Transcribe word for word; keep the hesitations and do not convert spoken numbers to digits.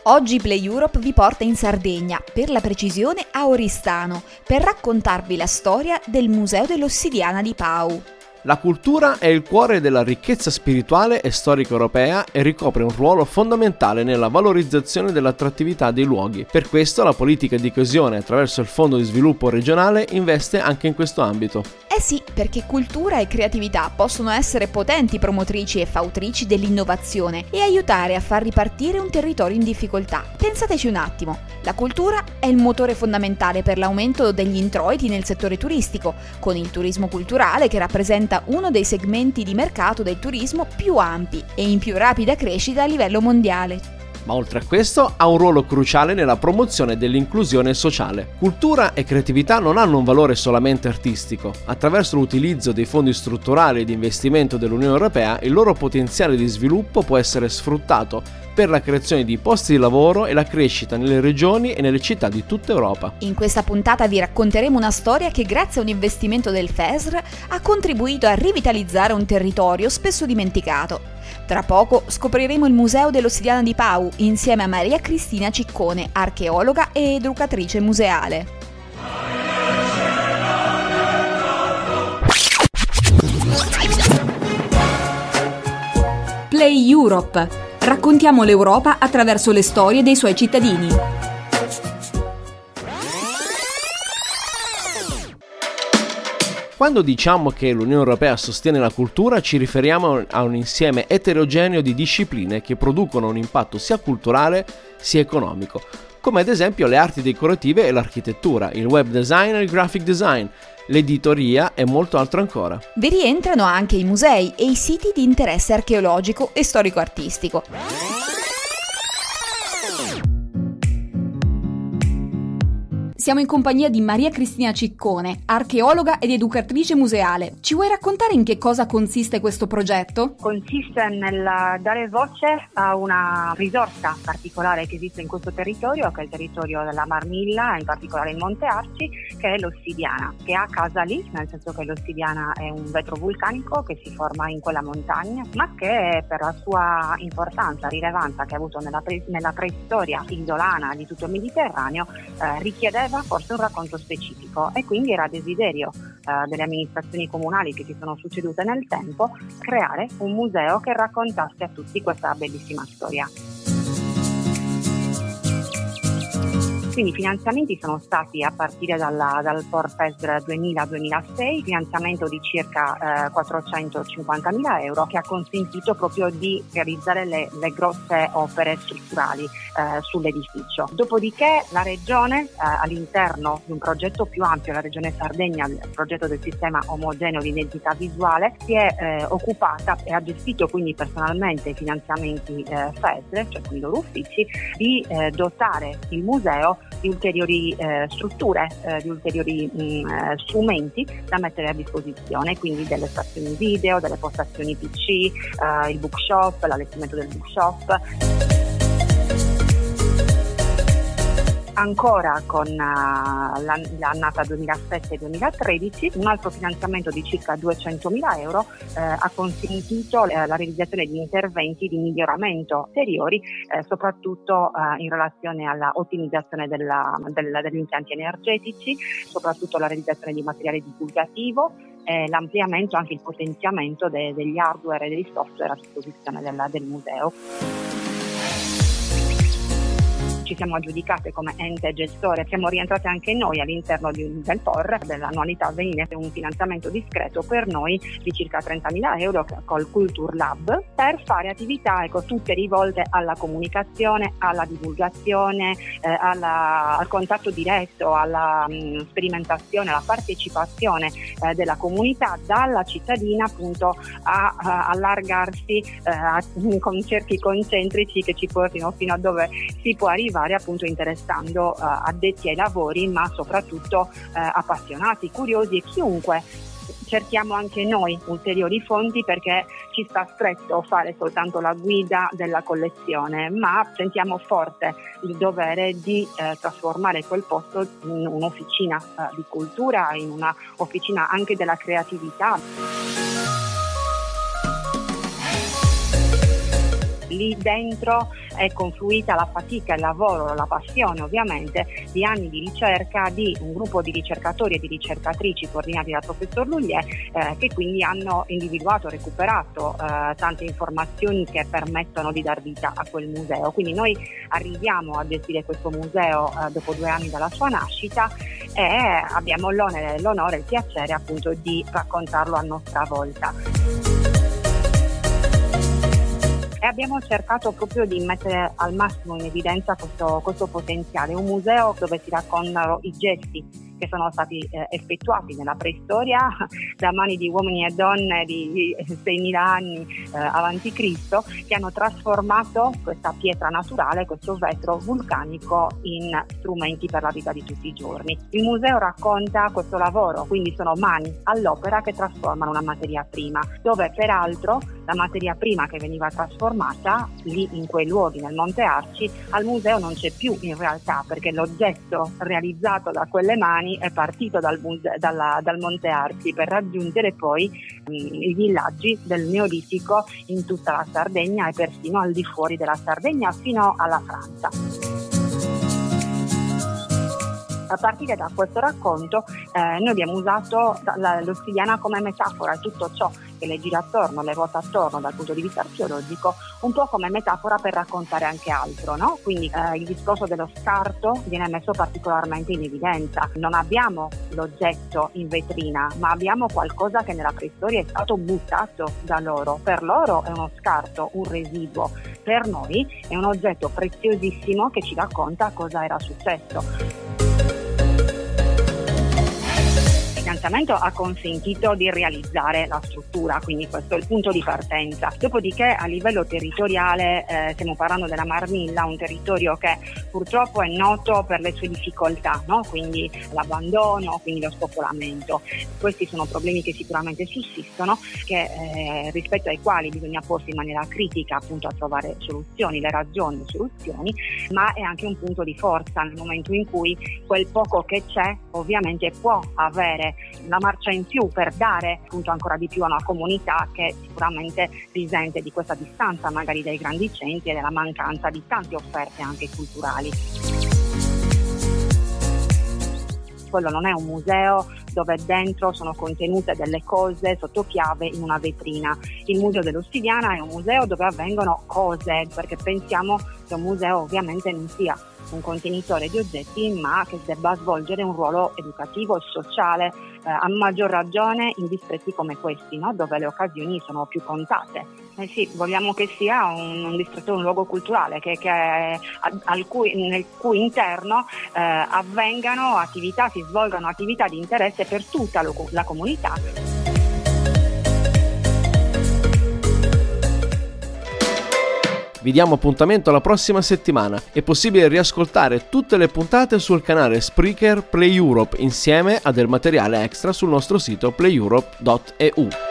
Oggi Play Europe vi porta in Sardegna, per la precisione a Oristano, per raccontarvi la storia del Museo dell'Ossidiana di Pau. La cultura è il cuore della ricchezza spirituale e storica europea e ricopre un ruolo fondamentale nella valorizzazione dell'attrattività dei luoghi. Per questo la politica di coesione attraverso il Fondo di Sviluppo Regionale investe anche in questo ambito. Eh sì, perché cultura e creatività possono essere potenti promotrici e fautrici dell'innovazione e aiutare a far ripartire un territorio in difficoltà. Pensateci un attimo, la cultura è il motore fondamentale per l'aumento degli introiti nel settore turistico, con il turismo culturale che rappresenta uno dei segmenti di mercato del turismo più ampi e in più rapida crescita a livello mondiale. Ma oltre a questo ha un ruolo cruciale nella promozione dell'inclusione sociale. Cultura e creatività non hanno un valore solamente artistico. Attraverso l'utilizzo dei fondi strutturali e di investimento dell'Unione Europea, il loro potenziale di sviluppo può essere sfruttato per la creazione di posti di lavoro e la crescita nelle regioni e nelle città di tutta Europa. In questa puntata vi racconteremo una storia che grazie a un investimento del F E S R ha contribuito a rivitalizzare un territorio spesso dimenticato. Tra poco scopriremo il Museo dell'Ossidiana di Pau insieme a Maria Cristina Ciccone, archeologa e educatrice museale. Play Europe. Raccontiamo l'Europa attraverso le storie dei suoi cittadini. Quando diciamo che l'Unione Europea sostiene la cultura, ci riferiamo a un insieme eterogeneo di discipline che producono un impatto sia culturale sia economico, come ad esempio le arti decorative e l'architettura, il web design e il graphic design, l'editoria e molto altro ancora. Vi rientrano anche i musei e i siti di interesse archeologico e storico-artistico. Siamo in compagnia di Maria Cristina Ciccone, archeologa ed educatrice museale. Ci vuoi raccontare in che cosa consiste questo progetto? Consiste nel dare voce a una risorsa particolare che esiste in questo territorio, che è il territorio della Marmilla, in particolare in Monte Arci, che è l'ossidiana, che ha casa lì, nel senso che l'ossidiana è un vetro vulcanico che si forma in quella montagna, ma che per la sua importanza, rilevanza che ha avuto nella, pre- nella preistoria isolana di tutto il Mediterraneo, eh, richiedeva forse un racconto specifico e quindi era desiderio eh, delle amministrazioni comunali che si sono succedute nel tempo creare un museo che raccontasse a tutti questa bellissima storia. Quindi i finanziamenti sono stati a partire dalla, dal P O R F E S R duemila duemilasei, finanziamento di circa eh, quattrocentocinquantamila euro che ha consentito proprio di realizzare le, le grosse opere strutturali eh, sull'edificio. Dopodiché la Regione eh, all'interno di un progetto più ampio, la Regione Sardegna, il progetto del sistema omogeneo di identità visuale, si è eh, occupata e ha gestito quindi personalmente i finanziamenti eh, F E S R, cioè con i loro uffici, di eh, dotare il museo di ulteriori eh, strutture, eh, di ulteriori mh, eh, strumenti da mettere a disposizione, quindi delle stazioni video, delle postazioni P C, eh, il bookshop, l'allestimento del bookshop. Ancora con uh, l'annata duemilasette duemilatredici un altro finanziamento di circa duecentomila euro eh, ha consentito eh, la realizzazione di interventi di miglioramento ulteriori, eh, soprattutto eh, in relazione alla ottimizzazione della, della, degli impianti energetici, soprattutto la realizzazione di materiale divulgativo, eh, l'ampliamento, anche il potenziamento de, degli hardware e dei software a disposizione della, del museo. Ci siamo aggiudicate come ente gestore, siamo rientrate anche noi all'interno di, del P O R, dell'annualità avvenire, un finanziamento discreto per noi di circa trentamila euro col Culture Lab per fare attività ecco, tutte rivolte alla comunicazione, alla divulgazione, eh, alla, al contatto diretto, alla mh, sperimentazione, alla partecipazione eh, della comunità, dalla cittadina appunto a, a allargarsi eh, a, con cerchi concentrici che ci portino fino a dove si può arrivare, appunto interessando uh, addetti ai lavori, ma soprattutto uh, appassionati, curiosi e chiunque. Cerchiamo anche noi ulteriori fonti perché ci sta stretto fare soltanto la guida della collezione, ma sentiamo forte il dovere di eh, trasformare quel posto in un'officina eh, di cultura, in una officina anche della creatività. Lì dentro è confluita la fatica, il lavoro, la passione ovviamente di anni di ricerca di un gruppo di ricercatori e di ricercatrici coordinati dal professor Lullier, eh, che quindi hanno individuato, recuperato eh, tante informazioni che permettono di dar vita a quel museo. Quindi noi arriviamo a gestire questo museo eh, dopo due anni dalla sua nascita e abbiamo l'onere, l'onore e il piacere appunto di raccontarlo a nostra volta. E abbiamo cercato proprio di mettere al massimo in evidenza questo, questo potenziale, un museo dove si raccontano i gesti che sono stati eh, effettuati nella preistoria da mani di uomini e donne di seimila anni eh, avanti Cristo, che hanno trasformato questa pietra naturale, questo vetro vulcanico, in strumenti per la vita di tutti i giorni. Il museo racconta questo lavoro, quindi sono mani all'opera che trasformano una materia prima, dove peraltro la materia prima che veniva trasformata lì in quei luoghi nel Monte Arci al museo non c'è più in realtà, perché l'oggetto realizzato da quelle mani è partito dal, muse- dalla, dal Monte Arci per raggiungere poi mh, i villaggi del Neolitico in tutta la Sardegna e persino al di fuori della Sardegna fino alla Francia. A partire da questo racconto eh, noi abbiamo usato la, l'ossidiana come metafora, tutto ciò che le gira attorno, le ruota attorno dal punto di vista archeologico, un po' come metafora per raccontare anche altro, no? Quindi eh, il discorso dello scarto viene messo particolarmente in evidenza. Non abbiamo l'oggetto in vetrina, ma abbiamo qualcosa che nella preistoria è stato buttato da loro. Per loro è uno scarto, un residuo. Per noi è un oggetto preziosissimo che ci racconta cosa era successo. Il finanziamento ha consentito di realizzare la struttura, quindi questo è il punto di partenza. Dopodiché a livello territoriale eh, stiamo parlando della Marmilla, un territorio che purtroppo è noto per le sue difficoltà, no? Quindi l'abbandono, quindi lo spopolamento. Questi sono problemi che sicuramente sussistono, che, eh, rispetto ai quali bisogna porsi in maniera critica appunto a trovare soluzioni, le ragioni, le soluzioni, ma è anche un punto di forza nel momento in cui quel poco che c'è ovviamente può avere la marcia in più per dare appunto ancora di più a una comunità che sicuramente risente di questa distanza magari dai grandi centri e della mancanza di tante offerte anche culturali. Quello non è un museo dove dentro sono contenute delle cose sotto chiave in una vetrina. Il Museo dell'Ossidiana è un museo dove avvengono cose, perché pensiamo che un museo ovviamente non sia un contenitore di oggetti, ma che debba svolgere un ruolo educativo e sociale, eh, a maggior ragione in distretti come questi, no? Dove le occasioni sono più contate. Eh sì, vogliamo che sia un, un distretto, un luogo culturale che, che al cui, nel cui interno eh, avvengano attività, si svolgano attività di interesse per tutta lo, la comunità. Vi diamo appuntamento la prossima settimana. È possibile riascoltare tutte le puntate sul canale Spreaker Play Europe insieme a del materiale extra sul nostro sito play europe punto e u.